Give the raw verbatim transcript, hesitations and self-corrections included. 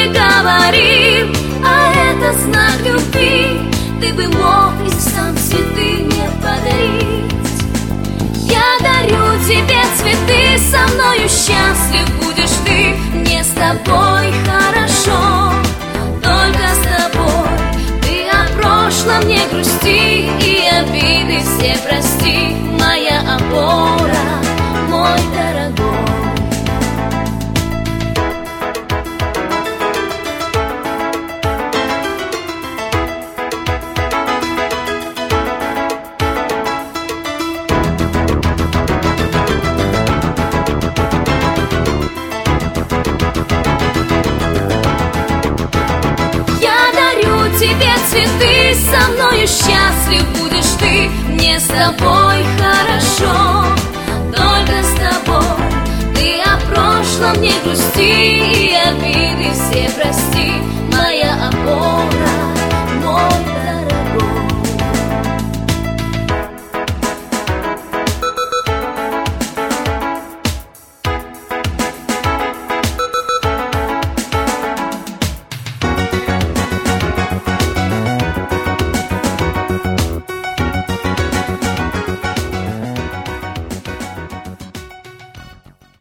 не говорил, а это знак любви. Ты бы мог и сам цветы мне подарить. Я дарю тебе цветы, со мною счастлив будешь ты. Мне с тобой хорошо, только с тобой. Ты о прошлом не грусти и обиды все прости. Моя опора, мой дорогой. Тебе цветы, со мною счастлив будешь ты. Мне с тобой хорошо,